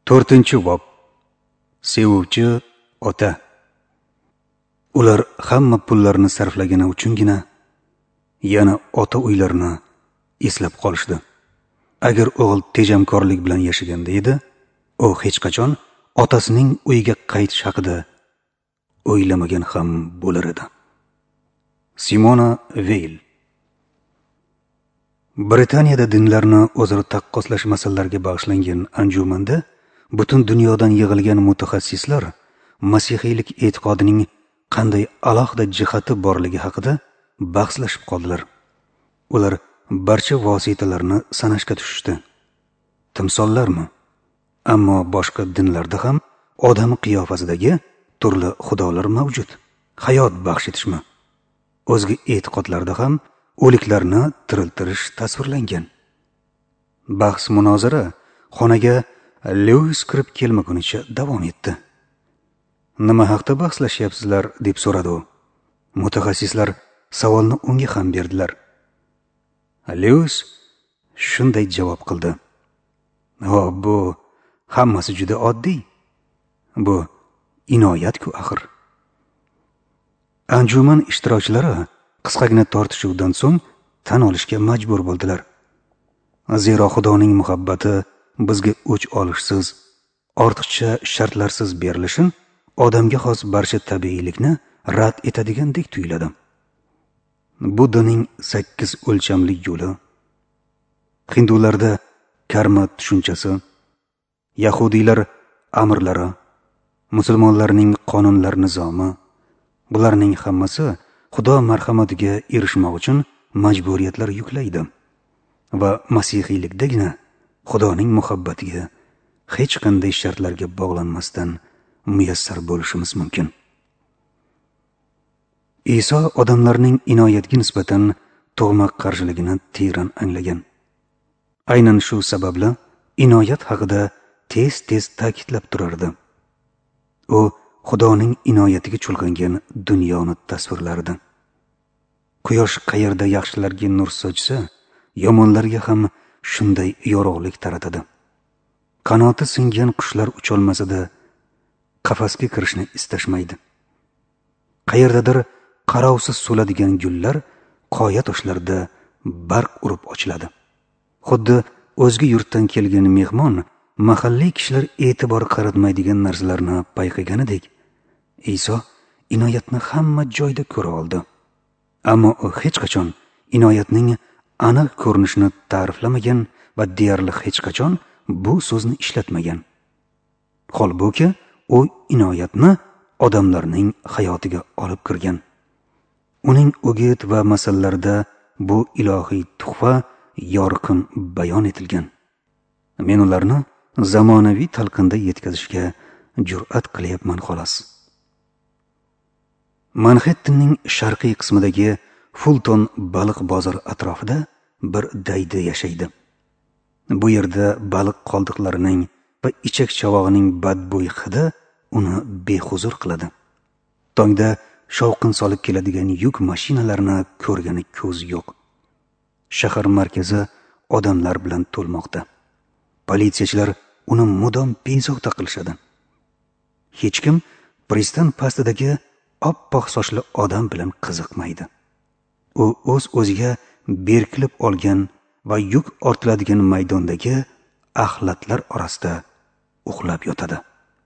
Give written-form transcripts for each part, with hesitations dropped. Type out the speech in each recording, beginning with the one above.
4-bob. Sevuvchi ota. Ular hamma pullarni sarflagani uchungina yana ota uylarini eslab qolishdi. Agar o'g'il tejamkorlik bilan yashaganda edi, u hech qachon otasining uyiga qaytish haqida o'ylamagan ham bo'lar edi. Simona Veil. Britaniyada dinlarni o'zaro taqqoslash masalalariga bag'ishlangan anjumanda butun dunyodan yig'ilgan mutaxassislar masihiylik e'tiqodining qanday alohida jihati borligi haqida bahslashib qoldilar. Ular barcha vositalarni sanashga tushishdi. Timsollarmi? Ammo boshqa dinlarda ham odam qiyofasidagi turli xudolar mavjud. Hayot baxsh etishmi? O'zga e'tiqodlarda ham o'liklarni tiriltirish tasvirlangan. Bahs munozara xonaga Lewis kirib kelmagunicha davom etdi. Nima haqda bahslashyapsizlar deb so'radi u. Mutaxassislar savolni unga ham berdilar. Lewis shunday javob qildi. Bu hammasi juda oddiy. Bu inoyat-ku axir. Anjuman ishtirokchilari qisqagina tortishuvdan so'ng tan olishga majbur bo'ldilar. Zero Xudoning muhabbati bizga o'ch olishsiz, ortiqcha shartlarsiz berilishin odamga xos barcha tabiiylikni rad etadigandek tuyuladi. Buddaning 8 o'lchamli yo'li, hindularda karma tushunchasi, yahudiylar amrlari, musulmonlarning qonunlar nizomi, bularning hammasi Xudo marhamatiga erishmoq uchun majburiyatlar yuklaydi va masihiylikdagina Xudoning muhabbatiga hech qanday shartlarga bog'lanmasdan muyassar bo'lishimiz mumkin. Iso odamlarning inoyatga nisbatan tug'ma qarshiligini teran anglagan. Aynan shu sababli inoyat haqida tez-tez ta'kidlab turardi. U Xudoning inoyatiga chulg'angan dunyoni tasvirlardi. Quyosh qayerda yaxshilarga nur sochsa, yomonlarga ham shunday yorug'lik taratadi. Qanoti singan qushlar ucholmasida qafasga kirishni istashmaydi. Qayerdadir qarovsiz so'ladigan gullar qoya toshlarda barq urib ochiladi. Xuddi o'zga yurtdan kelgan mehmon mahalliy kishilar e'tibor qaratmaydigan narsalarni payqaganidek, Iso inoyatni hamma joyda ko'ra oldi. Ammo u hech qachon inoyatning aniq ko'rinishini ta'riflamagan va deyarli hech qachon bu so'zni ishlatmagan. Holbuki, u inoyatni odamlarning hayotiga olib kirgan. Uning o'git va masallarida bu ilohiy tuhfa yorqin bayon etilgan. Men ularni zamonaviy talqinda yetkazishga jur'at qilyapman xolos. Manhattanning sharqiy qismidagi Fulton baliq bozori atrofida bir daydi yashaydi. Bu yerda baliq qoldiqlarining va ichak chavog'ining badbo'y hidi uni behuzur qiladi. Tongda shovqin solib keladigan yuk mashinalarini ko'rgani ko'z yo'q. Shahar markazi odamlar bilan to'lmoqda. Politsiyachilar uni mudom bezovta qilishadi. Hech kim pristan pastidagi oppoq sochli odam bilan qiziqmaydi. U o'z-o'ziga berkilib olgan va yuk ortiladigan maydondagi axlatlar orasida uxlab yotadi.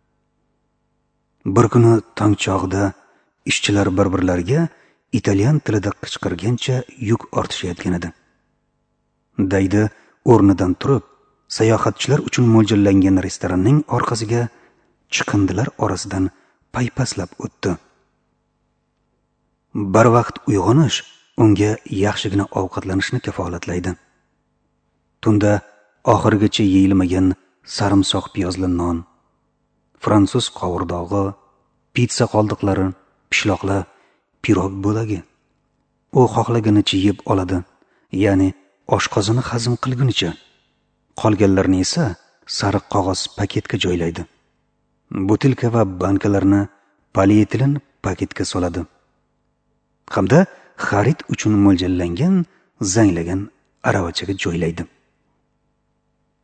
Bir kuni tong chog'ida ishchilar bir-birlariga italyan tilida qichqirgancha yuk ortishayotgan edi. Daydi o'rnidan turib, sayohatchilar uchun mo'ljallangan restoranning orqasiga chiqindilar orasidan paypaslab o'tdi. Barvaqt uyg'onish unga yaxshigina ovqatlanishni kafolatlaydi. Tunda oxirigacha yeyilmagan sarimsoq piyozli non, fransuz qovurdog'i, pitsa qoldiqlari, pishloqlar, pirog bo'lagi. U xohlaganicha yeb oladi, ya'ni oshqozoni hazm qilgunicha. Qolganlarni esa sariq qog'oz paketga joylaydi. Butilka va bankalarni polietilen paketga soladi. Hamda xarid uchun mo'ljallangan zanglagan aravachaga joylaydi.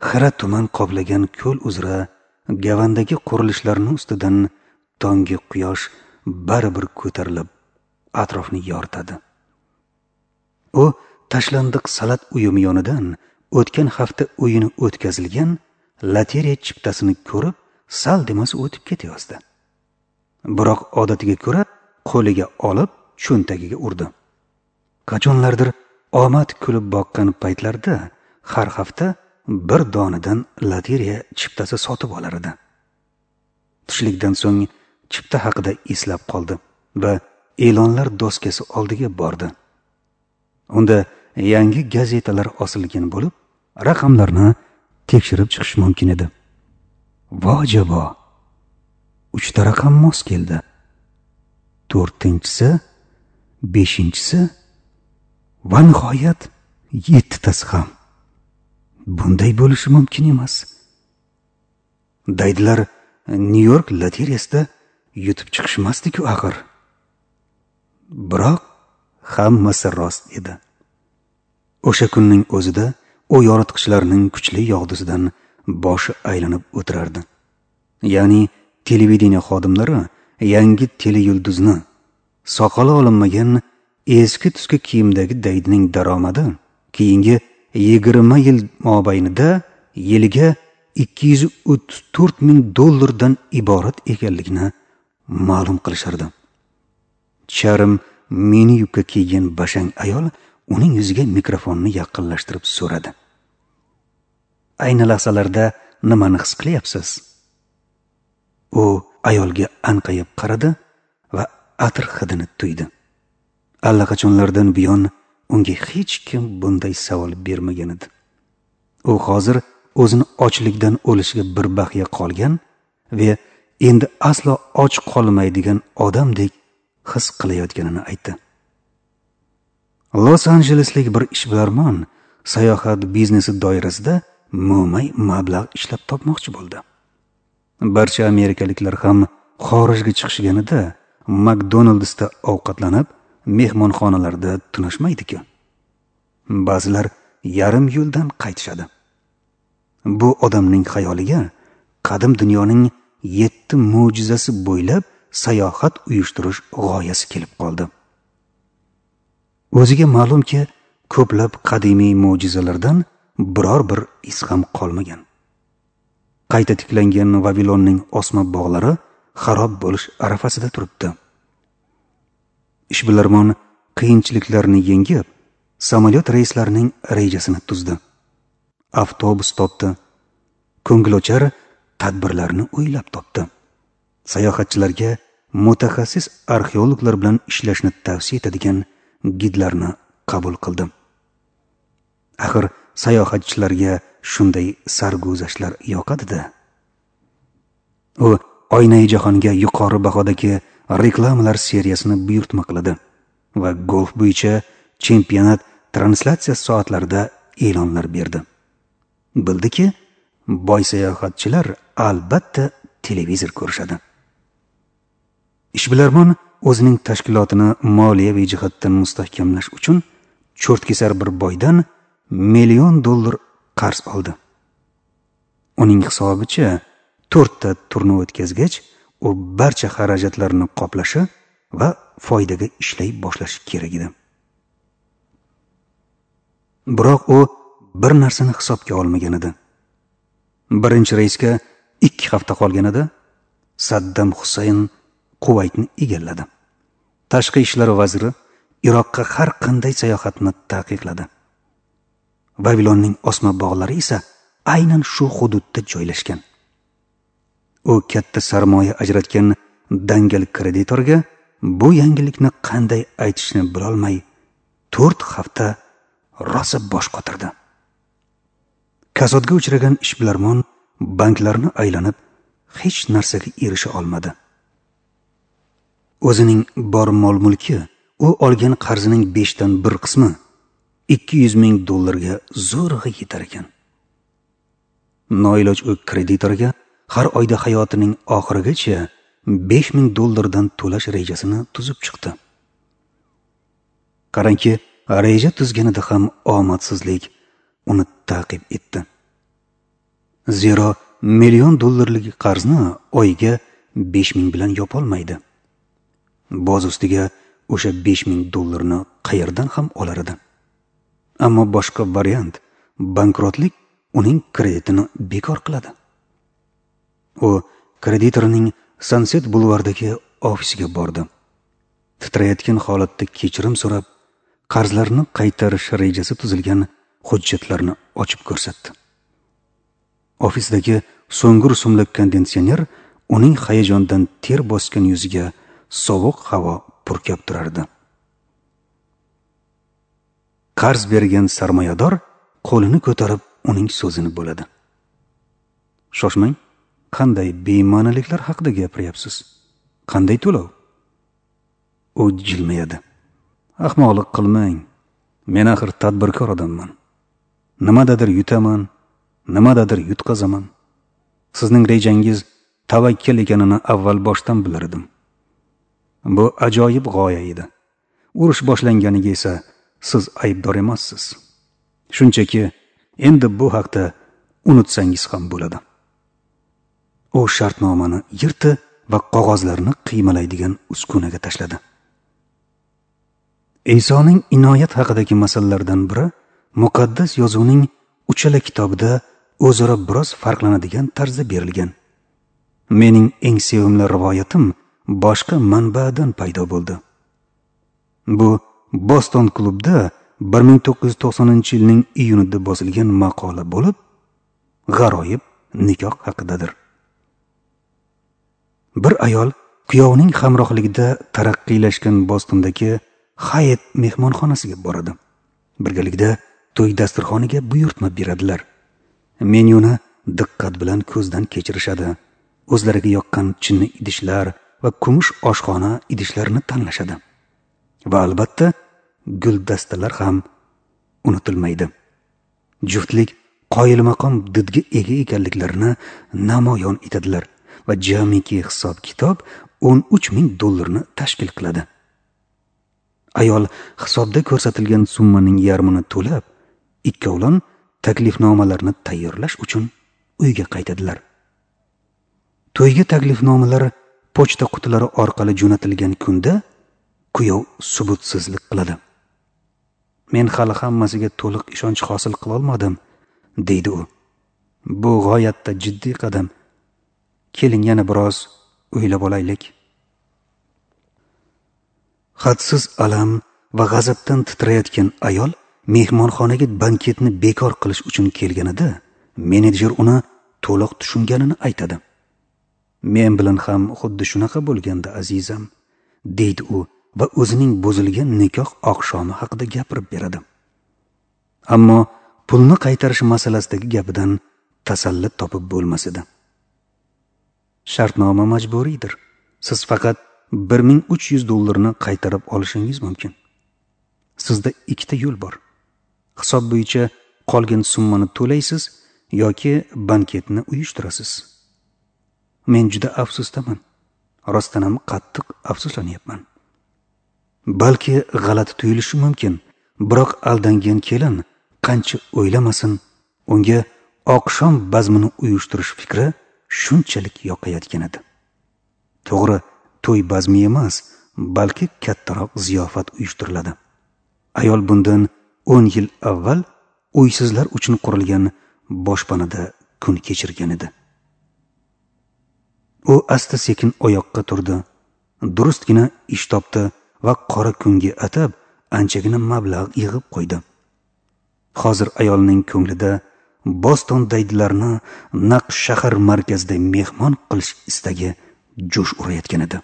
xira tuman qoplagan ko'l uzra gavandagi qurilishlarning ustidan tonggi quyosh baribir ko'tarilib atrofni yoritadi. U tashlandiq salat uyumi yonidan o'tgan hafta o'yini o'tkazilgan lotereya chiptasini ko'rib sal demasi o'tib ketayozdi. Biroq odatiga ko'ra qo'liga olib cho'ntagiga urdi. Qachonlardir omad kulib boqqan paytlarda har hafta bir donadan lotereya chiptasi sotib olar edi. Tushlikdan so'ng chipta haqida eslab qoldi va e'lonlar doskasi oldiga bordi. Unda yangi gazetalar osilgan bo'lib, raqamlarni tekshirib chiqish mumkin edi. Vojabo! 3 ta raqam mos keldi. 4-si, 5-si va nihoyat 7tasi ham. Bunday bo'lishi mumkin emas. Daydilar Nyu-York lotereyasida yutib chiqishmasdi-ku axir. Biroq hammasi rost edi. O'sha kunning o'zida u yoritqichlarning kuchli yog'dusidan boshi aylanib o'tirardi. Ya'ni televideniya xodimlari yangi teleyulduzni, soqoli olinmagan eski-tuski kiyimdagi daydining daromadi keyingi 20 yil mobaynida yiliga $234,000 iborat ekanligini ma'lum qilishardi. Charm mini yubka kiygan bashang ayol uning yuziga mikrofonni yaqinlashtirib so'radi. Ayni lahzalarda nimani his qilyapsiz? U ayolga anqayib qaradi va atir hidini tuydi. Allaqachonlardan buyon unga hech kim bunday savol bermagan edi. U hozir o'zini ochlikdan o'lishiga bir baxya qolgan va endi aslo och qolmaydigan odamdek his qilayotganini aytdi. Los-Anjeleslik bir ishbilarmon sayohat biznesi doirasida mo'may mablag' ishlab topmoqchi bo'ldi. Barcha amerikaliklar ham xorijga chiqishganida McDonald'sda ovqatlanib, mehmonxonalarda tunashmaydi-ku. Ba'zilar yarim yo'ldan qaytishadi. Bu odamning xayoliga qadim dunyoning 7 mo'jizasi bo'ylab sayohat uyushtirish g'oyasi kelib qoldi. O'ziga ma'lumki, ko'plab qadimiy mo'jizalardan biror bir iz ham qolmagan. Qayta tiklangan Vavilonning osma bog'lari xarob bo'lish arafasida turibdi. Ishbilarmon qiyinchiliklarni yengib, samolyot reyslarining rejasini tuzdi. Avtobus topdi. Ko'ngilochar tadbirlarni o'ylab topdi. Sayohatchilarga mutaxassis arxeologlar bilan ishlashni tavsiya etadigan gidlarni qabul qildi. Axir sayohatchilarga shunday sarguzashtlar yoqadi-da. U oynai jahonga yuqori bahodagi reklamalar seriyasini buyurtma qiladi va golf bo'yicha chempionat translyatsiya soatlarida e'lonlar berdi. Bildiki, boy sayohatchilar albatta televizor ko'rishadi. Ishbilarmon o'zining tashkilotini moliyaviy jihatdan mustahkamlash uchun cho'rtkesar bir boydan $1,000,000 qarz oldi. Uning hisobicha 4 ta turni o'tkazgach, u barcha xarajatlarni qoplashi va foydaga ishlay boshlashi kerak edi. Biroq u bir narsani hisobga olmagan edi. Birinchi reysga 2 hafta qolgan edi. Saddam Husayn Kuvaytni egalladi. Tashqi ishlar vaziri Iroqqa har qanday sayohatni taqiqladi. Vavilonning osma bog'lari esa aynan shu hududda joylashgan. U katta sarmoya ajratgan dangal kreditorga bu yangilikni qanday aytishni bilolmay 4 hafta rosa bosh qotirdi. Kasodga uchragan ishbilarmon banklarni aylanib hech narsaga erisha olmadi. O'zining bor mol-mulki, u olgan qarzining 5 dan 1 qismi $200,000 zo'rg'a yetar ekan. Noiloj u kreditorga har oyda hayotining oxirigacha $5,000 dan to'lash rejasini tuzib chiqdi. Qarangki, reja tuzganida ham omadsizlik uni ta'qib etdi. Zero million dollarlik qarzni oyiga 5000 bilan yopolmaydi. Boz ustiga o'sha 5000 dollarni qayerdan ham olar edi? Ammo boshqa variant, bankrotlik uning kreditini bekor qiladi. U kreditorning Sunset Boulevardagi ofisiga bordi. Titrayotgan holatda kechirim so'rab, qarzlarni qaytarish rejasi tuzilgan hujjatlarni ochib ko'rsatdi. Ofisdagi so'nggi rusumli konditsioner uning hayajondan ter bosgan yuziga sovuq havo purkab turardi. Qarz bergan sarmoyador qo'lini ko'tarib uning so'zini bo'ladi. Shoshmang, qanday bema'niliklar haqida gapiryapsiz? Qanday to'lov? U jilmayadi. Ahmoqlik qilmang. Men axir tadbirkor odamman. Nimadadir yutaman, nimadadir yutqazaman. Sizning rejangiz tavakkal ekanini avval boshdan bilar edim. Bu ajoyib g'oya edi. Urush boshlanganiga esa siz aybdor emassiz. Shunchaki endi bu haqda unutsangiz ham bo'ladi. U shartnomani yirtdi va qog'ozlarni qiymalaydigan uskunaga tashladi. Isoning inoyat haqidagi masalalardan biri muqaddas yozuvning uchala kitobida o'zaro biroz farqlanadigan tarzda berilgan. Mening eng sevimli rivoyatim boshqa manbadan paydo bo'ldi. Bu Boston klubida 1990-yilning iyunida bosilgan maqola bo'lib, g'aroyib nikoh haqidadir. Bir ayol kuyovining hamrohligida taraqqiylashgan Bostondagi Hyatt mehmonxonasiga boradi. Birgalikda to'y dasturxoniga buyurtma beradilar. Menyuni diqqat bilan ko'zdan kechirishadi. O'zlariga yoqqan chinni idishlar va kumush oshxona idishlarini tanlashadi. Va albatta, guldastalar ham unutilmaydi. Juftlik qoyilmaqom didga ega ekanliklarini namoyon etadilar va jamiki hisob-kitob 13,000 dollarni tashkil qiladi. Ayol hisobda ko'rsatilgan summaning yarmini to'lab, ikkovlon taklifnomalarni tayyorlash uchun uyga qaytadilar. To'yga taklifnomalar pochta qutilari orqali jo'natilgan kunda kuyov subutsizlik qiladi. Men hali hammasiga to'liq ishonch hosil qila olmadim, deydi u. Bu g'oyatda jiddiy qadam. Keling yana biroz o'ylab olaylik. Hadsiz alam va g'azabdan titrayotgan ayol mehmonxonaga banketni bekor qilish uchun kelganida, menejer uni to'liq tushunganini aytadi. Men bilan ham xuddi shunaqa bo'lganda, azizam, deydi u va o'zining buzilgan nikoh oqshomi haqida gapirib beradi. Ammo pulni qaytarish masalasidagi gapidan tasalli topib bo'lmas edi. Shartnoma majburiydir. Siz faqat 1300 dollarni qaytarib olishingiz mumkin. Sizda ikkita yo'l bor. Hisob bo'yicha qolgan summani to'laysiz yoki banketni uyushtirasiz. Men juda afsusdaman. Rostdan ham qattiq afsuslanyapman. Balki g'alati tuyulishi mumkin, biroq aldangan kelin qancha o'ylamasin, unga oqshom bazmini uyushtirish fikri shunchalik yoqayotgan edi. To'g'ri, to'y bazmi emas, balki kattaroq ziyofat uyushtiriladi. Ayol bundan 10 yil avval uysizlar uchun qurilgan boshpanada kun kechirgan edi. U asta-sekin oyoqqa turdi, durustgina ish topdi va qora kunga atab anchagina mablag' yig'ib qo'ydi. Hozir ayolning ko'nglida Boston daydilarni naq shahar markazida mehmon qilish istagi jo'sh urayotgan edi.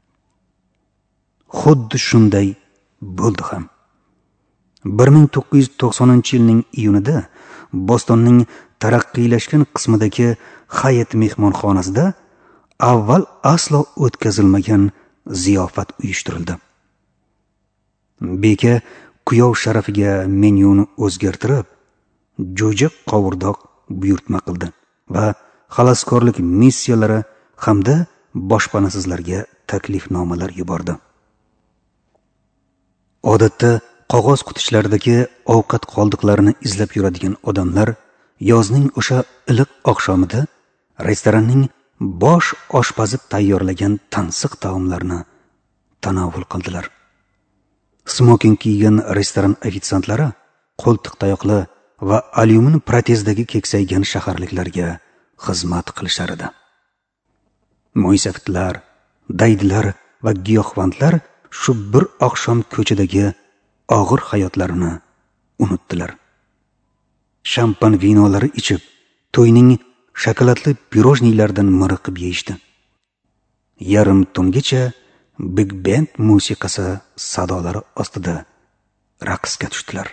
Xuddi shunday bo'ldi ham. 1990-yilning iyunida Bostonning taraqqiylashgan qismidagi Hyatt mehmonxonasida avval aslo o'tkazilmagan ziyofat uyushtirildi. Beka kuyov sharafiga menyuni o'zgartirib, jo'ja qovurdoq buyurtma qildi va xaloskorlik missiyalari hamda boshpanasizlarga taklifnomalar yubordi. Odatda qog'oz qutichlaridagi ovqat qoldiqlarini izlab yuradigan odamlar yozning o'sha iliq oqshomida restoranning bosh oshpazi tayyorlagan tansiq taomlarni tanovul qildilar. Smoking kiygan restoran ofitsiantlari qo'ltiq tayoqli va alyumin protezdagi keksaygan shaharliklarga xizmat qilishar edi. Mo'ysafitlar, daydilar va giyohvandlar shu bir oqshom ko'chadagi og'ir hayotlarini unutdilar. Shampan vinolari ichib, to'yning shokoladli pirojniylaridan miriqib yeyishdi. Yarim tungacha Big Band musiqasi sadolari ostida raqsga tushdilar.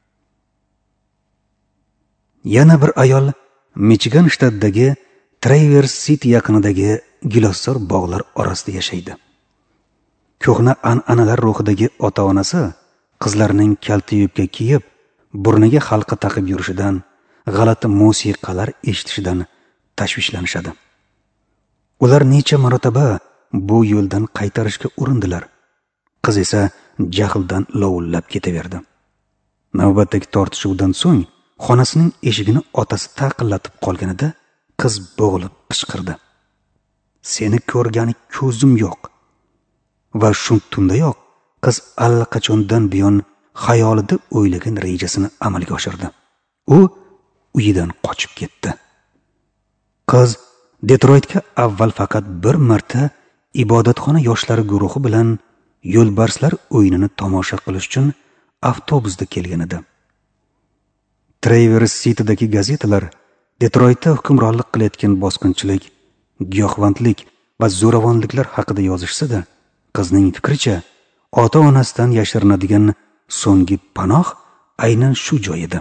Yana bir ayol Michigan shtatidagi Traverse City yaqinidagi gilossor bog'lar orasida yashaydi. Ko'hna an'analar ruhidagi ota-onasi qizlarining kalta yubka kiyib, burniga halqa taqib yurishidan, g'alati musiqalar eshitishidan tashvishlanishadi. Ular necha marotaba bu yo'ldan qaytarishga urindilar. Qiz esa jahldan lovullab ketaverdi. Navbatdagi tortishuvdan so'ng xonasining eshigini otasi taqillatib qolganida qiz bo'g'ilib qichqirdi. Seni ko'rgani ko'zim yo'q. Va shu tundayoq qiz allaqachondan buyon xayolida o'ylagan rejasini amalga oshirdi. U uyidan qochib ketdi. Qiz Detroytga avval faqat bir marta ibodatxona yoshlari guruhi bilan yo'lbarslar o'yinini tomosha qilish uchun avtobusda kelgan edi. Traverse City'dagi gazetalar Detroytda hukmronlik qilayotgan bosqinchilik, giyohvandlik va zo'ravonliklar haqida yozishsa-da, qizning fikricha, ota-onasidan yashirinadigan so'nggi panoh aynan shu joy edi.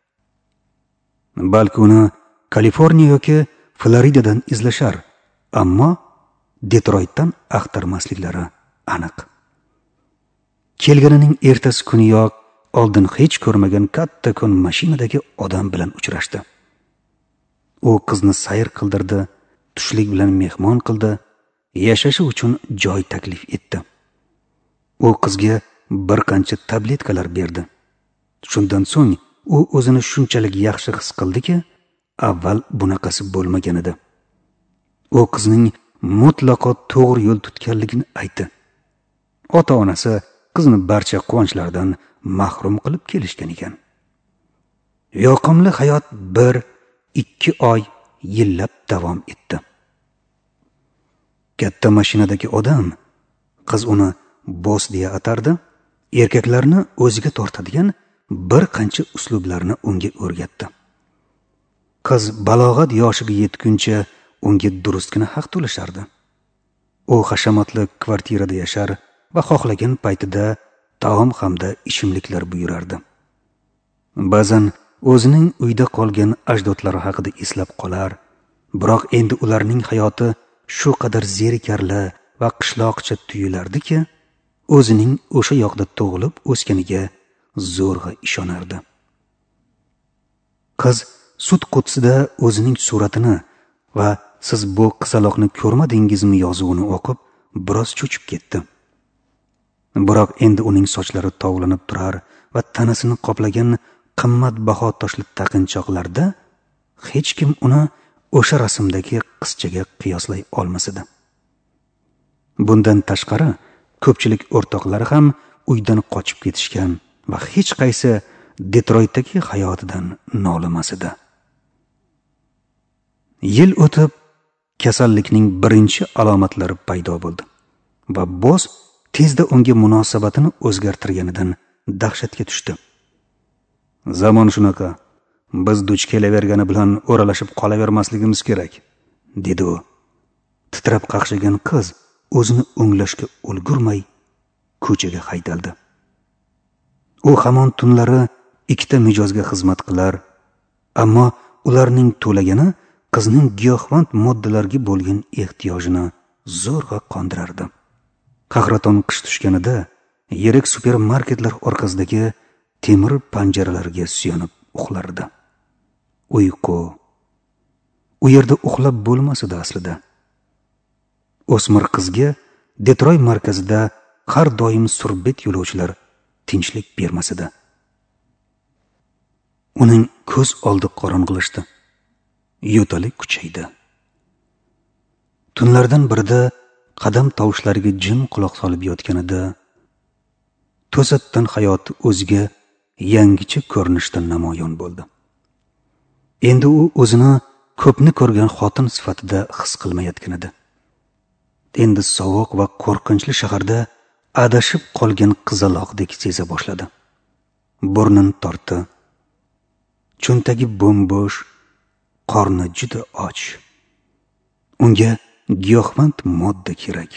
Balki uni Kaliforniya yoki Floridadan izlashar, ammo Detroytdan axtarmasliklari aniq. Kelganining ertasi kuniyoq oldin hech ko'rmagan kattakon mashinadagi odam bilan uchrashdi. U qizni sayr qildirdi, tushlik bilan mehmon qildi, yashashi uchun joy taklif etdi. U qizga bir qancha tabletkalar berdi. Shundan so'ng u o'zini shunchalik yaxshi his qildiki, avval bunaqasi bo'lmagan edi. U qizning mutlaqo to'g'ri yo'l tutganligini aytdi. Ota-onasi qizni barcha quvonchlardan mahrum qilib kelishgan ekan. Yoqimli hayot 1-2 oy yillab davom etdi. Katta mashinadagi odam, qiz uni boss deya atardi, erkaklarni o'ziga tortadigan bir qancha uslublarni unga o'rgatdi. Qiz balog'at yoshiga yetguncha unga durustgina haq to'lashardi. U hashamatli kvartirada yashar va xohlagan paytida taom hamda ichimliklar buyurardi. Ba'zan o'zining uyda qolgan ajdodlari haqida eslab qolar, biroq endi ularning hayoti shu qadar zerikarli va qishloqcha tuyulardiki, o'zining o'sha yoqda tug'ilib o'sganiga zo'rg'a ishonardi. Qiz sud qutisida o'zining suratini va siz bu qizaloqni ko'rmadingizmi yozuvini o'qib biroz cho'chib ketdi. Biroq endi uning sochlari tovlanib turar va tanasini qoplagan qimmatbaho toshli taqinchoqlarda hech kim uni o'sha rasmdagi qizchaga qiyoslay olmas edi. Bundan tashqari, ko'pchilik o'rtoqlari ham uydan qochib ketishgan va hech qaysi Detroytdagi hayotidan nolimas edi. Yil o'tib, kasallikning birinchi alomatlari paydo bo'ldi va boss tezda unga munosabatini o'zgartirganidan dahshatga tushdi. Zamon shunaqa, biz duch kelavergani bilan o'ralashib qolavermasligimiz kerak, dedi u. Titrab qaqshagan qiz o'zini o'nglashga ulgurmay ko'chaga haydaldi. U hamon tunlari 2 mijozga xizmat qilar, ammo ularning to'lagani qizning giyohvand moddalarga bo'lgan ehtiyojini zo'rg'a qondirardi. Qahraton qish tushganida yirik supermarketlar orqasidagi temir panjaralarga suyanib uxlardi. Uyqu. U yerda uxlab bo'lmas edi aslida. O'smir qizga Detroyt markazida har doim surbet yo'lovchilar tinchlik bermas edi. uning ko'z oldi qorong'ilashdi. Yo'tali kuchaydi. Tunlardan birida qadam tovushlariga jim quloq solib yotganida to'satdan hayoti o'ziga yangicha ko'rinishda namoyon bo'ldi. Endi u o'zini ko'pni ko'rgan xotin sifatida his qilmayotgan edi. Endi sovuq va qo'rqinchli shaharda adashib qolgan qizaloqdek seza boshladi. Burnini tortdi. Cho'ntagi bo'm-bo'sh, qorni juda och. Unga giyohvand modda kerak.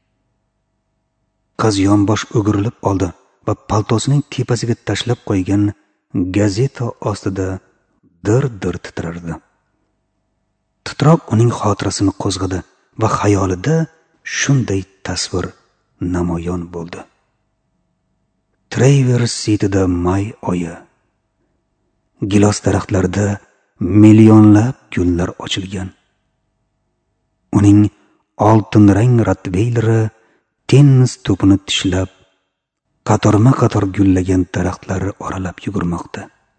Qiz yonbosh o'girilib oldi va paltosining tepasiga tashlab qo'ygan gazeta ostida dir-dir titrardi. Titroq uning xotirasini qo'zg'adi va xayolida shunday tasvir namoyon bo'ldi. Travers Cityda may oyi. Gilos daraxtlarida millionlab gullar ochilgan. Uning oltin rang Rottweileri tennis to'pini tishlab, qatorma-qator gullagan daraxtlari oralab yugurmoqda.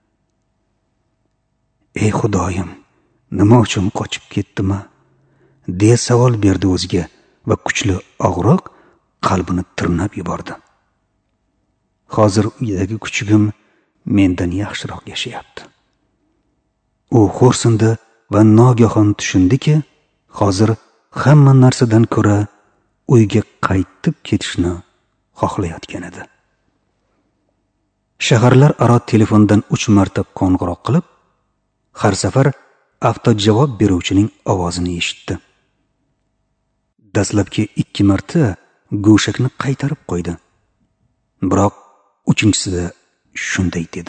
Ey Xudoyim, nima uchun qochib ketdimi? deya savol berdi o'ziga va kuchli og'riq qalbini tirnab yubordi. Hozir uydagi kuchugim mendan yaxshiroq yashayapti. U xo'rsindi va nogohon tushundiki, hozir hamma narsadan ko'ra uyga qaytib ketishni xohlayotgan edi. Shaharlar aro telefondan 3 marta qo'ng'iroq qilib, har safar avtojavob beruvchining ovozini eshitdi. Dastlabki 2 marta go'shakni qaytarib qo'ydi. Biroq 3-chisida shunday dedi.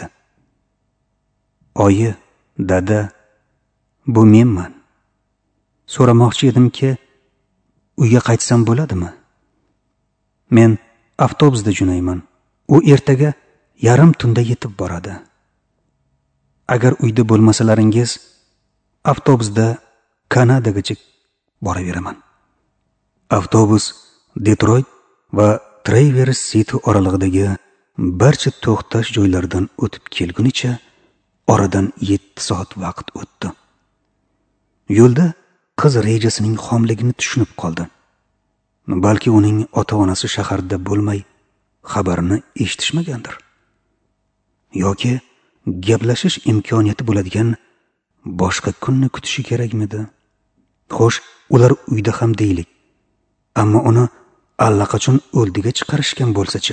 Oyi, dada, bu menman. So'ramoqchi edimki, uyga qaytsam bo'ladimi? Men avtobusda jo'nayman. U ertaga yarim tunda yetib boradi. Agar uyda bo'lmasalaringiz, avtobusda Kanadagacha boraveraman. Avtobus Detroit va Travers City oralig'idagi barcha to'xtash joylaridan o'tib kelgunicha oradan 7 soat vaqt o'tdi. Yo'lda qiz rejasining xomligini tushunib qoldi. Balki uning ota-onasi shaharda bo'lmay xabarini eshitishmagandir. Yoki gaplashish imkoniyati bo'ladigan boshqa kunni kutishi kerakmidi? Xo'sh, ular uyda ham deylik. Ammo uni allaqachon o'ldiga chiqarishgan bo'lsa-chi?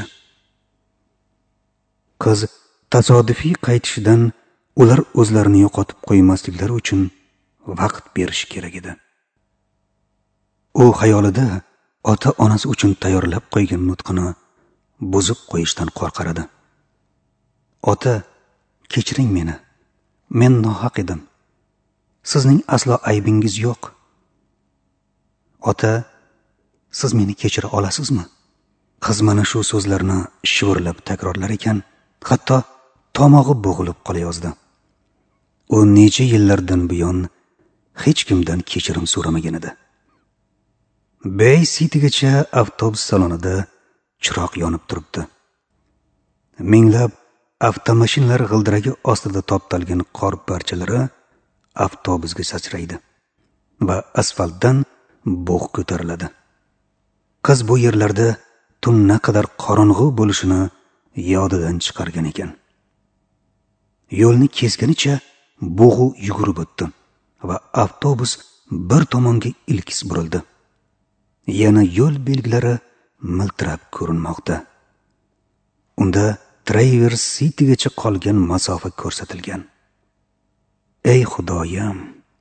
Qiz tasodifiy qaytishidan ular o'zlarini yo'qotib qo'ymasliklari uchun vaqt berish kerak edi. U xayolida ota-onasi uchun tayyorlab qo'ygan nutqini buzib qo'yishdan qo'rqar edi. Ota, kechiring meni. Men nohaq edim. Sizning aslo aybingiz yo'q. Ota, siz meni kechira olasizmi? Qiz mana shu so'zlarni shivirlab takrorlar ekan, hatto tomog'i bo'g'ilib qolayozdi. U necha yillardan buyon hech kimdan kechirim so'ramagan edi. Bay Citygacha avtobus salonida chiroq yonib turibdi. Minglab avtomashinalar g'ildiragi ostida toptalgan qor parchalari avtobusga sachraydi va asfaltdan bug' ko'tariladi. Qiz bu yerlarda tun naqadar qorong'u bo'lishini yodidan chiqargan ekan. Yo'lni kesganicha bug'u yugurib o'tdi va avtobus bir tomonga ilkis burildi. Yana yo'l belgilari miltirab ko'rinmoqda. Unda Travers Citygacha qolgan masofa ko'rsatilgan. Ey Xudoyim!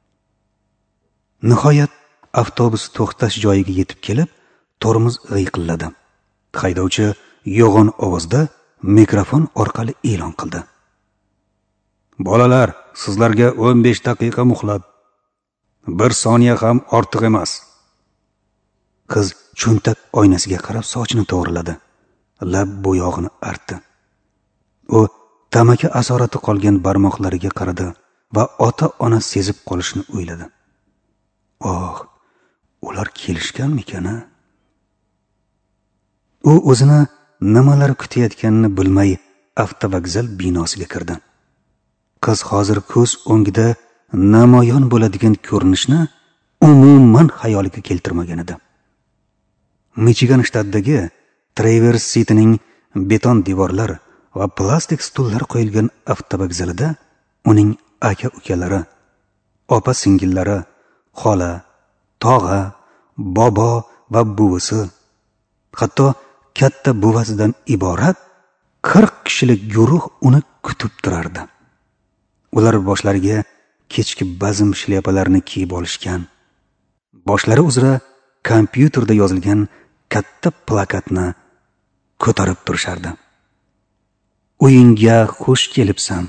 Nihoyat avtobus to'xtash joyiga yetib kelib, tormoz g'iyqilladi. Haydovchi yo'g'on ovozda mikrofon orqali e'lon qildi. Bolalar, sizlarga 15 daqiqa muhlat. 1 soniya ham ortiq emas. Qiz cho'ntak oynasiga qarab sochini to'g'riladi. Lab bo'yog'ini artdi. U tamaki asorati qolgan barmoqlariga qaradi va ota-ona sezib qolishni o'yladi. Oh, ular kelishganmikan-a? U o'zini nimalar kutayotganini bilmay avtovokzal binosiga kirdi. qiz hozir ko'z o'ngida namoyon bo'ladigan ko'rinishni umuman xayoliga keltirmagan edi. Michigan shtatidagi Traverse City'ning beton devorlar va plastik stullar qo'yilgan avtovokzalida uning aka-ukalari, opa-singillari, xola, tog'a, bobo va buvisi, hatto katta buvasidan iborat 40 kishilik guruh uni kutib turardi. Ular boshlariga kechki bazm shlyapalarini kiyib olishgan. Boshlari uzra kompyuterda yozilgan katta plakatni ko'tarib turishardi. Uyingga xush kelibsan.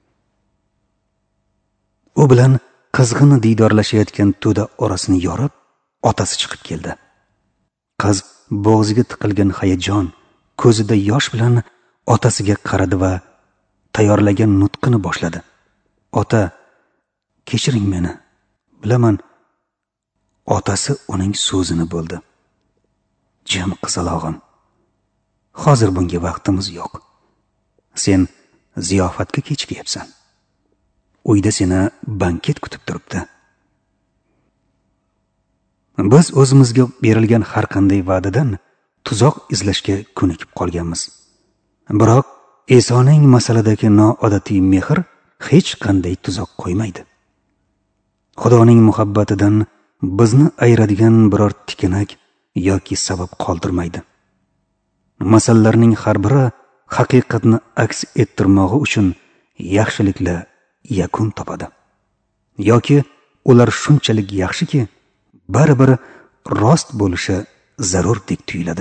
U bilan qizg'in diydorlashayotgan to'da orasini yorib, otasi chiqib keldi. Qiz bo'g'ziga tiqilgan hayajon, ko'zida yosh bilan otasiga qaradi va tayyorlagan nutqini boshladi. Ota, kechiring meni. Bilaman. Otasi uning so'zini bo'ldi. Jim qizalog'im. Hozir bunga vaqtimiz yo'q. Sen ziyofatga kechikyapsan. Uyda seni banket kutib turibdi. Biz o'zimizga berilgan har qanday va'dadan tuzoq izlashga ko'nikib qolganmiz. Biroq Isoning masaladagi noodatiy mehr hech qanday tuzoq qo'ymaydi. Xudoning muhabbatidan bizni ayiradigan biror tikanak yoki sabab qoldirmaydi. Masalalarning har biri haqiqatni aks ettirmog'i uchun yaxshilikla yakun topadi. Yoki ular shunchalik yaxshiki, baribir rost bo'lishi zarurdek tuyuladi.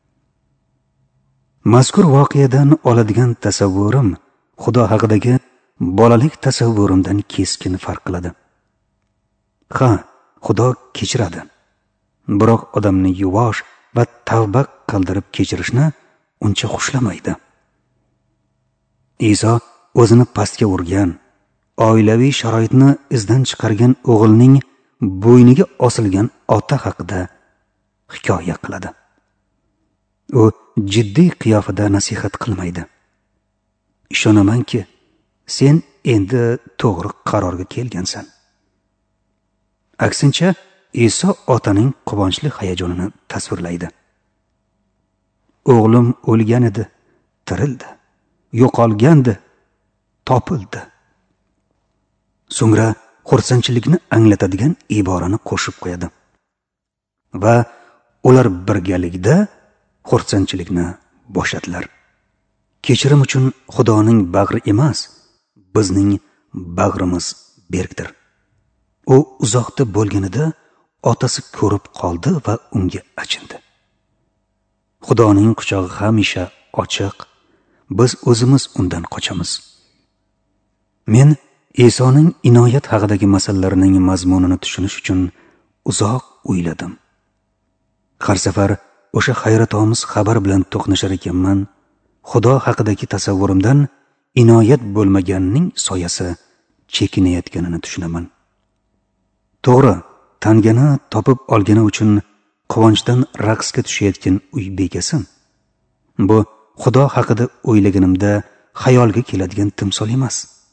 Mazkur voqeadan oladigan tasavvurim Xudo haqidagi bolalik tasavvurimdan keskin farq qiladi. Ha, Xudo kechiradi. Biroq odamni yuvosh va tavba qildirib kechirishni uncha xushlamaydi. Iso o'zini pastga urgan, oilaviy sharoitni izdan chiqargan o'g'ilning bo'yniga osilgan ota haqida hikoya qiladi. U jiddiy qiyofada nasihat qilmaydi. Ishonamanki, sen endi to'g'ri qarorga kelgansan. Aksincha, Iso otaning quvonchli hayajonini tasvirlaydi. O'g'lim o'lgan edi, tirildi. Yo'qolgandi, topildi. So'ngra xursandchilikni anglatadigan iborani qo'shib qo'yadi. Va ular birgalikda xursandchilikni boshladilar. Kechirim uchun Xudoning bag'ri emas, bizning bag'rimiz berkdir. U uzoqda bo'lganida otasi ko'rib qoldi va unga achindi. Xudoning quchog'i hamisha ochiq, biz o'zimiz undan qochamiz. Men Isoning inoyat haqidagi masalalarining mazmunini tushunish uchun uzoq o'yladim. Har safar o'sha hayratomuz xabar bilan to'qnashar ekanman, Xudo haqidagi tasavvurimdan inoyat bo'lmaganining soyasi chekinayotganini tushunaman. To'g'ri, tangani topib olgani uchun quvonchdan raqsga tushayotgan uy bekasi. Bu Xudo haqida o'ylaganimda xayolga keladigan timsol emas.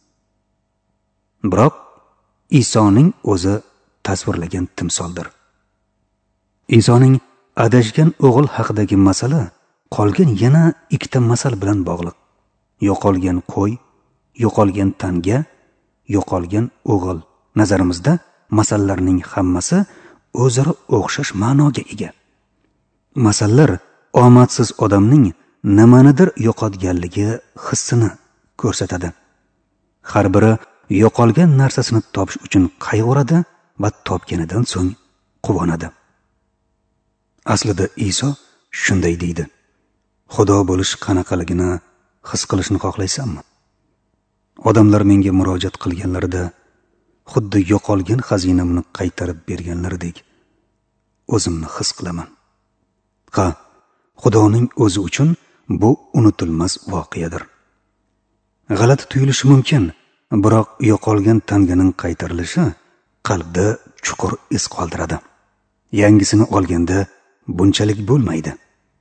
Biroq Isoning o'zi tasvirlagan timsoldir. Isoning adashgan o'g'il haqidagi masala qolgan yana ikkita masal bilan bog'liq. Yo'qolgan qo'y, yo'qolgan tanga, yo'qolgan o'g'il. Nazarimizda masallarning hammasi o'zaro o'xshash ma'noga ega. Masallar omadsiz odamning nimanidir yo'qotganligi hissini ko'rsatadi. Har biri yo'qolgan narsasini topish uchun qayg'uradi va topganidan so'ng quvonadi. Aslida Iso shunday deydi. Xudo bo'lish qanaqaligini his qilishni xohlaysanmi? Odamlar menga murojaat qilganlarida xuddi yo'qolgan xazinamni qaytarib berganlaridek o'zimni his qilaman. Ha, Xudoning o'zi uchun bu unutilmas voqeadir. G'alati tuyulishi mumkin, biroq yo'qolgan tanganing qaytarilishi qalbda chuqur iz qoldiradi. Yangisini olganda bunchalik bo'lmaydi.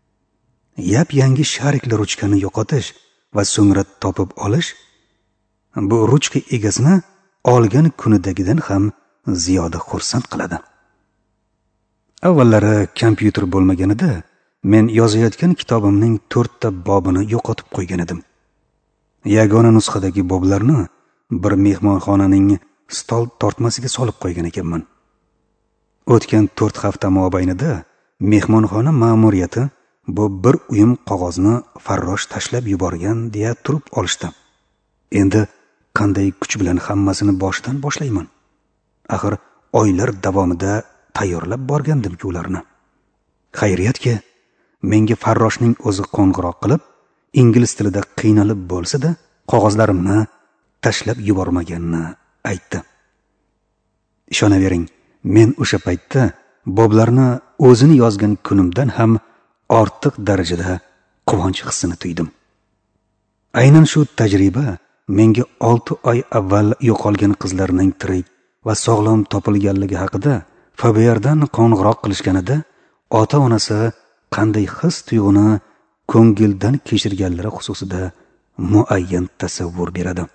Yap yangi shariklar ruchkani yo'qotish va so'ngra topib olish bu ruchka egasini olgan kunidagidan ham ziyoda xursand qiladi. Avvallari kompyuter bo'lmaganida men yozayotgan kitobimning 4 ta bobini yo'qotib qo'ygan edim. Yagona nusxadagi boblarni bir mehmonxonaning stol tortmasiga solib qo'ygan ekanman. O'tgan 4 hafta mobaynida mehmonxona ma'muriyati bu bir uyum qog'ozni farrosh tashlab yuborgan deya turib olishdi. Endi qanday kuch bilan hammasini boshidan boshlayman? Axir oylar davomida tayyorlab borgandim-ku ularni. Xayriyatki, menga farroshning o'zi qo'ng'iroq qilib, ingliz tilida qiynalib bo'lsa-da, qog'ozlarimni tashlab yubormaganini aytdi. Ishonavering, men o'sha paytda boblarni o'zini yozgan kunimdan ham ortiq darajada quvonch hissini tuydim. Aynan shu tajriba menga 6 oy avval yo'qolgan qizlarning tirik va sog'lom topilganligi haqida FBRdan qo'ng'iroq qilishganida ota-onasi qanday his-tuyg'uni ko'ngildan kechirganlari xususida muayyan tasavvur beradi.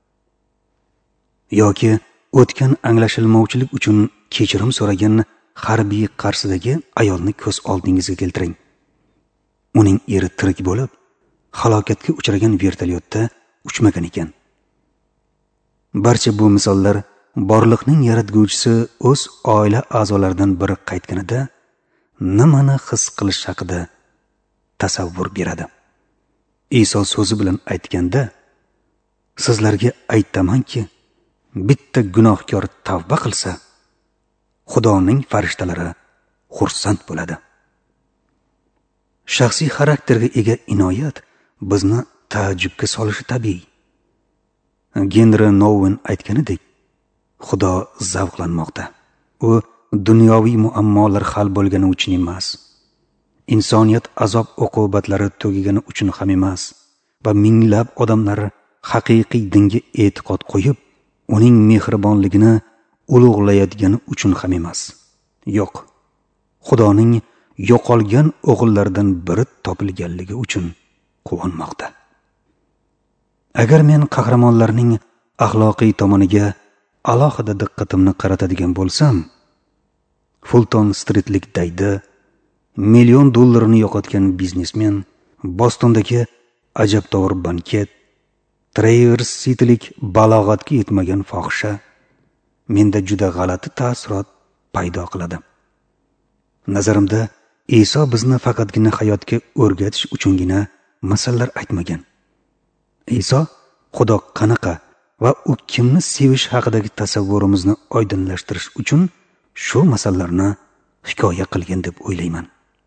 Yoki o'tgan anglashilmovchilik uchun kechirim so'ragan harbiy qarshidagi ayolni ko'z oldingizga keltiring. Uning eri tirik bo'lib, halokatga uchragan vertolyotda uchmagan ekan. Barcha bu misollar borliqning yaratguvchisi o'z oila a'zolaridan biri qaytganida nimani his qilish haqida tasavvur beradi. Iso so'zi bilan aytganda, sizlarga aytamanki, bitta gunohkor tavba qilsa, Xudoning farishtalari xursand bo'ladi. Shaxsiy xarakterga ega inoyat bizni taajjubga solishi tabiiy. Henry Nouwen aytganidek, Xudo zavqlanmoqda. U dunyoviy muammolar hal bo'lgani uchun emas, insoniyat azob uqubatlari tugagani uchun ham emas va minglab odamlar haqiqiy dinga e'tiqod qo'yib, uning mehribonligini ulug'layotgani uchun ham emas. Yo'q, Xudoning yo'qolgan o'g'illaridan biri topilganligi uchun quvonmoqda. Agar men qahramonlarning axloqiy tomoniga alohida diqqatimni qaratadigan bo'lsam, Fulton Streetlik daydi, $1,000,000 yo'qotgan biznesmen, Bostondagi ajabtovur banket, Traverse Citylik balog'atga yetmagan fohisha menda juda g'alati ta'sirot paydo qiladi. Nazarimda, Iso bizni faqatgina hayotga o'rgatish uchungina masallar aytmagan. Iso Xudo qanaqa va u kimni sevish haqidagi tasavvurimizni oydinlashtirish uchun shu masalalarni hikoya qilgan deb o'ylayman.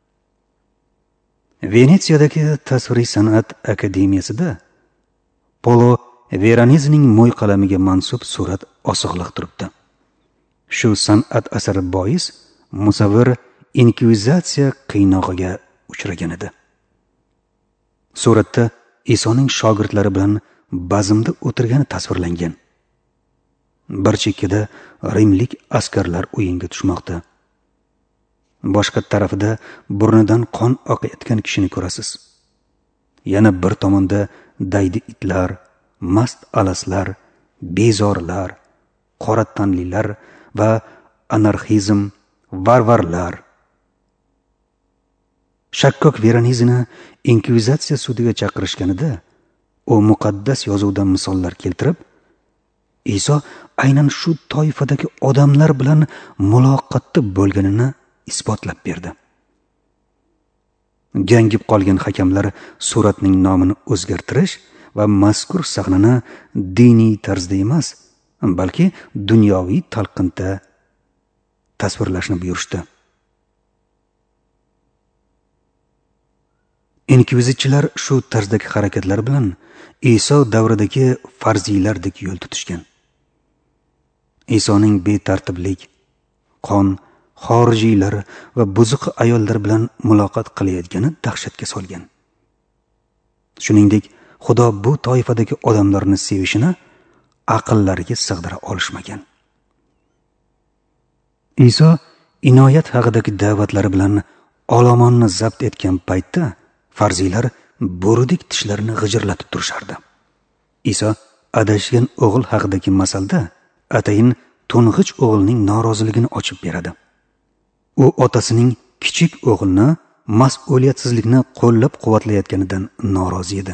Venetsiyadagi tasviriy san'at akademiyasida Polo Veronezning mo'y qalamiga mansub surat osig'liq turibdi. Shu san'at asari bois musavvir inkvizitsiya qiynog'iga uchragan edi. Suratda Isoning shogirdlari bilan bazmda o'tirgani tasvirlangan. Bir chekkada rimlik askarlar o'yinga tushmoqda. Boshqa tarafida burnidan qon oqayotgan kishini ko'rasiz. Yana bir tomonda daydi itlar, mast alaslar, bezorlar, qora tanlilar va anarxizm, varvarlar. Shakkok Veronezini inkvizitsiya sudiga chaqirishganida u muqaddas yozuvdan misollar keltirib, Iso aynan shu toifadagi odamlar bilan muloqotda bo'lganini isbotlab berdi. Gangib qolgan hakamlar suratning nomini o'zgartirish va mazkur sahnani diniy tarzda emas, balki dunyoviy talqinda tasvirlashni buyurishdi. Inkvizitchilar shu tarzdagi harakatlar bilan Iso davridagi farziylardek yo'l tutishgan. Isoning betartiblik, qon, xorijiylar va buzuq ayollar bilan muloqot qilayotgani dahshatga solgan. Shuningdek, Xudo bu toifadagi odamlarni sevishini aqllariga sig'dira olishmagan. Iso inoyat haqidagi da'vatlari bilan olomonni zabt etgan paytda farziylar bo'ridek tishlarini g'ijirlatib turishardi. Iso adashgan o'g'il haqidagi masalda atayin to'ng'ich o'g'ilning noroziligini ochib beradi. U otasining kichik o'g'ilni mas'uliyatsizlikni qo'llab-quvvatlayotganidan norozi edi.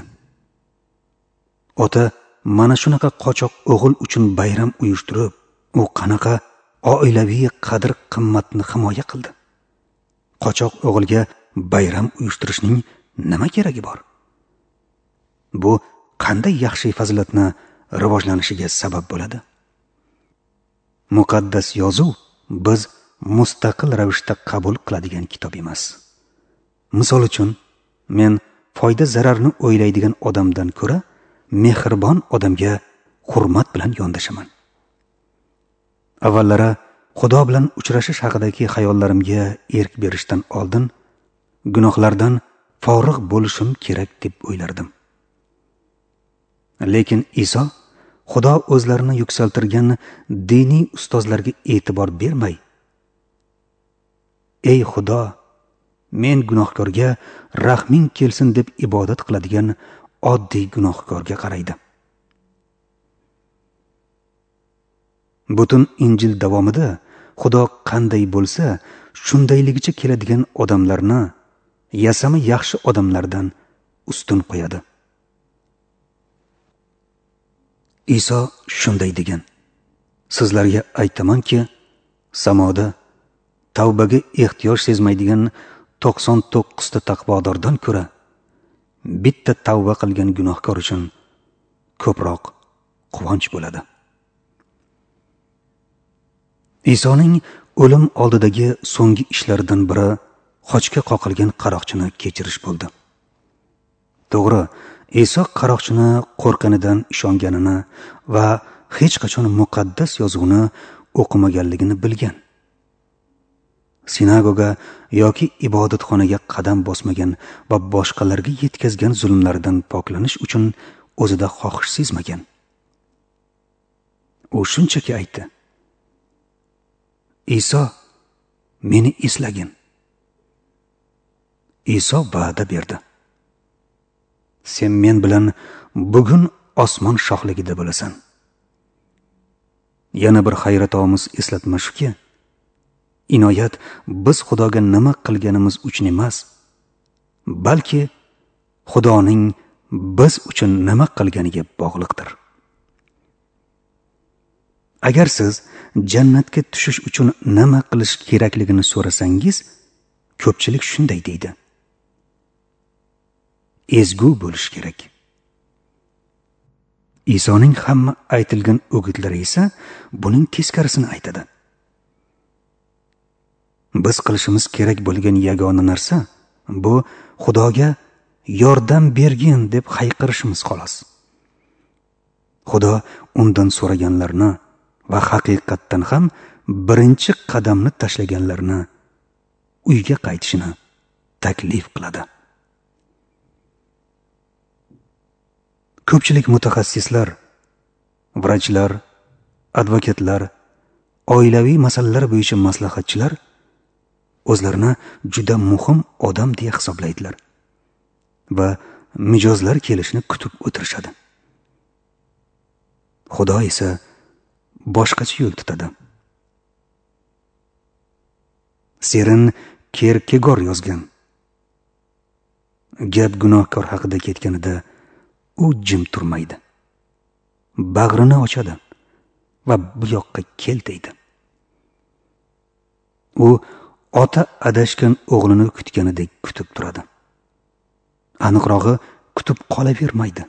Ota mana shunaqa qochoq o'g'il uchun bayram uyushtirib, u qanaqa oilaviy qadr-qimmatni himoya qildi. Qochoq o'g'ilga bayram uyushtirishning nima keragi bor? Bu qanday yaxshi fazilatni rivojlanishiga sabab bo'ladi? Muqaddas yozuv biz mustaqil ravishda qabul qiladigan kitob emas. Misol uchun, men foyda zararni o'ylaydigan odamdan ko'ra mehribon odamga hurmat bilan yondashaman. Avvallari Xudo bilan uchrashish haqidagi xayollarimga erk berishdan oldin gunohlardan forig' bo'lishim kerak deb o'ylardim. Lekin Iso Xudo o'zlarini yuksaltirgan diniy ustozlarga e'tibor bermay, "Ey Xudo, men gunohkorga rahming kelsin" deb ibodat qiladigan oddiy gunohkorga qaraydi. Butun Injil davomida Xudo qanday bo'lsa, shundayligicha keladigan odamlarni yasama yaxshi odamlardan ustun qo'yadi. Iso shunday degan: "Sizlarga aytamanki, samoda tavbaga ehtiyoj sezmaydigan 99 ta taqvodordan ko'ra bitta tavba qilgan gunohkor uchun ko'proq quvonch bo'ladi." Isoning o'lim oldidagi so'nggi ishlaridan biri xochga qoqilgan qaroqchini kechirish bo'ldi. To'g'ri, Iso qaroqchini qo'rqanidan ishonganini va hech qachon muqaddas yozuvni o'qimaganligini bilgan. Sinagoga yoki ibodatxonaga qadam bosmagan va boshqalarga yetkazgan zulmlardan poklanish uchun o'zida xohish sezmagan. U shunchaki aytdi: "Iso, meni eslagin." Iso va'da berdi: "Sen men bilan bugun osmon shohligida bo'lasan." Yana bir hayratomuz eslatma shuki, inoyat biz Xudoga nima qilganimiz uchun emas, balki Xudoning biz uchun nima qilganiga bog'liqdir. Agar siz jannatga tushish uchun nima qilish kerakligini so'rasangiz, ko'pchilik shunday deydi: ezgu bo'lish kerak. Isoning hamma aytilgan o'gitlari esa buning teskarisini aytadi. Biz qilishimiz kerak bo'lgan yagona narsa bu Xudoga yordam bergin deb hayqirishimiz xolos. Xudo undan so'raganlarni va haqiqatdan ham birinchi qadamni tashlaganlarni uyga qaytishini taklif qiladi. Ko'pchilik mutaxassislar, vrachlar, advokatlar, oilaviy masalalar bo'yicha maslahatchilar o'zlarini juda muhim odam deya hisoblaydilar va mijozlar kelishini kutib o'tirishadi. Xudo esa boshqacha yo'l tutadi. Serin Kierkegaard yozgan: "Gap gunohkor haqida ketganida u jim turmaydi. Bag'rini ochadi va bu yoqqa kel deydi." U ota adashgan o'g'lini kutganidek kutib turadi. Aniqrog'i, kutib qolavermaydi.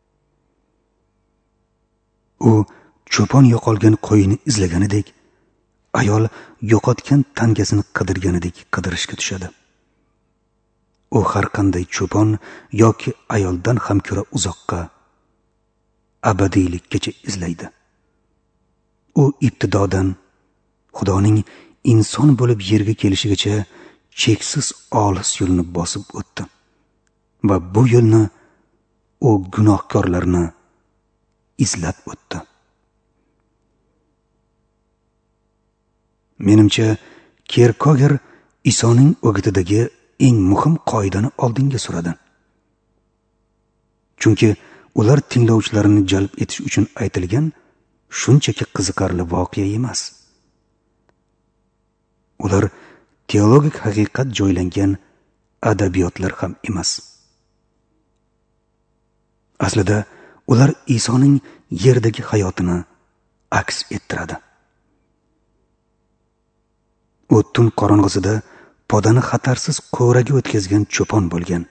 U cho'pon yo'qolgan qo'yini izlaganidek, ayol yo'qotgan tangasini qidirganidek qidirishga tushadi. U har qanday cho'pon yoki ayoldan ham ko'ra uzoqqa, abadiylikkacha izlaydi. U ibtidodan Xudoning inson bo'lib yerga kelishigacha cheksiz olis yo'lni bosib o'tdi va bu yo'lni u gunohkorlarni izlab o'tdi. Menimcha, Kierkegaard Isoning o'gitidagi eng muhim qoidani oldinga suradi. Chunki ular tinglovchilarini jalb etish uchun aytilgan shunchaki qiziqarli voqea emas. Ular teologik haqiqat joylangan adabiyotlar ham emas. Aslida ular Isoning yerdagi hayotini aks ettiradi. U tun qorong'isida podani xatarsiz qo'raga o'tkazgan cho'pon bo'lgan.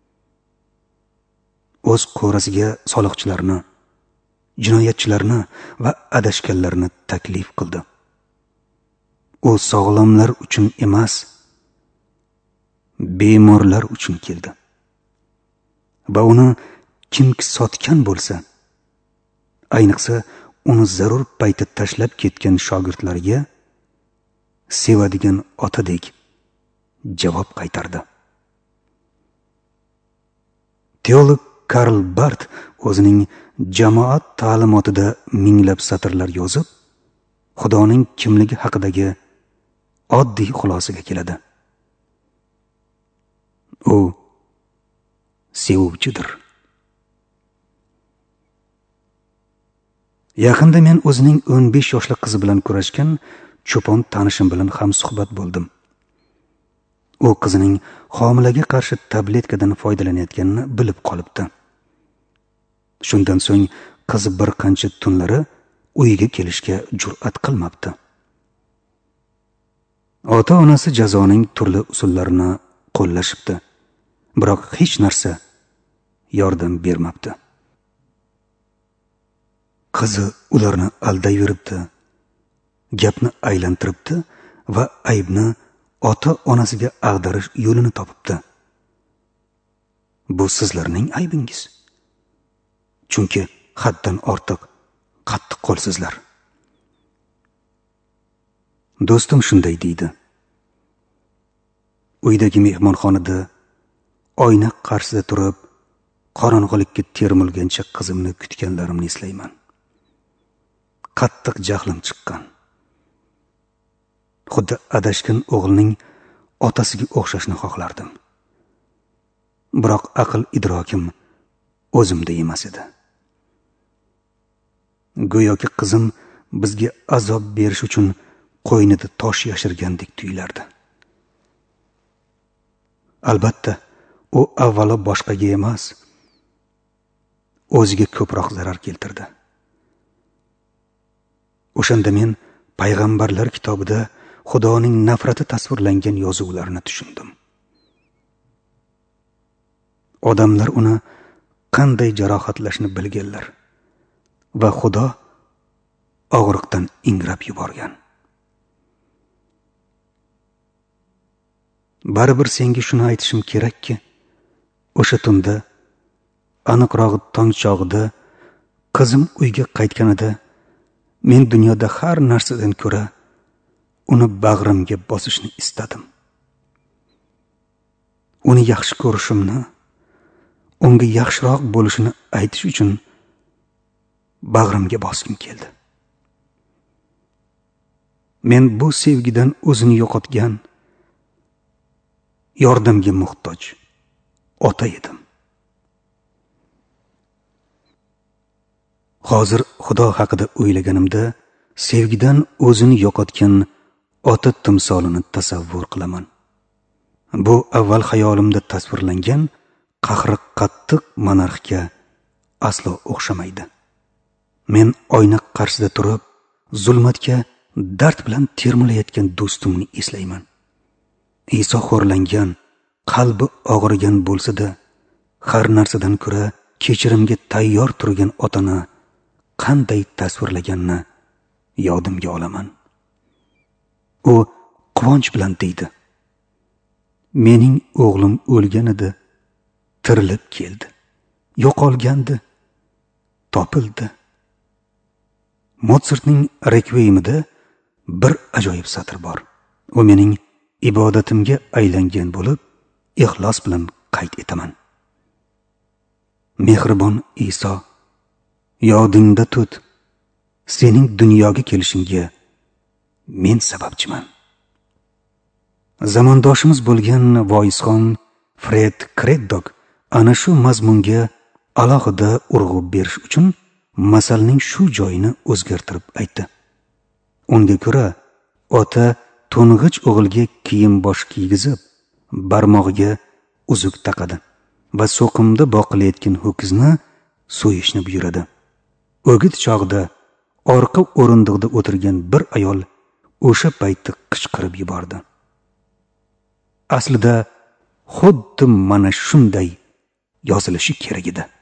O'z qo'rasiga soliqchilarni, jinoyatchilarni va adashganlarni taklif qildi. U sog'lomlar uchun emas, bemorlar uchun keldi. Va uni kimki sotgan bo'lsa, ayniqsa uni zarur payti tashlab ketgan shogirdlarga sevadigan otadek javob qaytardi. Teolog Karl Barth o'zining jamoat ta'limotida minglab satrlar yozib, Xudoning kimligi haqidagi oddiy xulosaga keladi. U sevuvchidir. Yaqinda men o'zining 15 yoshli qizi bilan kurashgan cho'pon tanishim bilan ham suhbat bo'ldim. U qizining homilaga qarshi tabletkadan foydalanayotganini bilib qolibdi. Shundan so'ng qiz bir qancha tunlari uyiga kelishga jur'at qilmabdi. Ota-onasi jazoning turli usullarini qo'llashibdi, biroq hech narsa yordam bermabdi. Qizi ularni aldayveribdi, gapni aylantiribdi va aybni ota-onasiga ag'darish yo'lini topibdi. Bu sizlarning aybingiz. Chunki haddan ortiq qattiq qo'lsizlar. Do'stim shunday deydi. Uydagi mehmonxonada oyna qarshisida turib, qorong'ilikka termilgancha qizimni kutganlarimni eslayman. Qattiq jahlim chiqqan. Xuddi adashgan o'g'ilning otasiga o'xshashni xohlardim. Biroq aql idrokim o'zimda emas edi. Go'yoki qizim bizga azob berish uchun qo'ynida tosh yashirgandek tuyulardi. Albatta, u avvalo boshqaga emas, o'ziga ko'proq zarar keltirdi. O'shanda men payg'ambarlar kitobida Xudoning nafrati tasvirlangan yozuvlarni tushundim. Odamlar uni qanday jarohatlashni bilganlar va Xudo og'riqdan ingrab yuborgan. Baribir senga shuni aytishim kerakki, o'sha tunda, aniqrog'i tong chog'ida qizim uyga qaytganida men dunyoda har narsadan ko'ra uni bag'rimga bosishni istadim. Uni yaxshi ko'rishimni, unga yaxshiroq bo'lishini aytish uchun bag'rimga bosgim keldi. Men bu sevgidan o'zini yo'qotgan, yordamga muhtoj ota edim. Hozir Xudo haqida o'ylaganimda sevgidan o'zini yo'qotgan ota timsolini tasavvur qilaman. Bu avval xayolimda tasvirlangan qahri qattiq monarxga aslo o'xshamaydi. Men oyna qarshisida turib, zulmatga dard bilan termilayotgan do'stimni eslayman. Iso xo'rlangan, qalbi og'rigan bo'lsa-da, har narsadan ko'ra kechirimga tayyor turgan otani qanday tasvirlaganini yodimga olaman. U quvonch bilan deydi: "Mening o'g'lim o'lgan edi, tirilib keldi. Yo'qolgandi, topildi." Mozartning Requiemida bir ajoyib satr bor. U mening ibodatimga aylangan bo'lib, ixlos bilan qayd etaman. Mehribon Iso, yodingda tut, sening dunyoga kelishingga men sababchiman. Zamondoshimiz bo'lgan voizxon Fred Craddock ana shu mazmunga alohida urg'u berish uchun masalning shu joyini o'zgartirib aytdi. Unga ko'ra, ota to'ng'ich o'g'ilga kiyim bosh kiygizib, barmog'iga uzuk taqadi va so'qimda boqilayotgan ho'kizni so'yishni buyuradi. O'git chog'da orqa o'rindiqda o'tirgan bir ayol o'sha paytda qichqirib yubordi. Aslida xuddi mana shunday yozilishi kerak edi.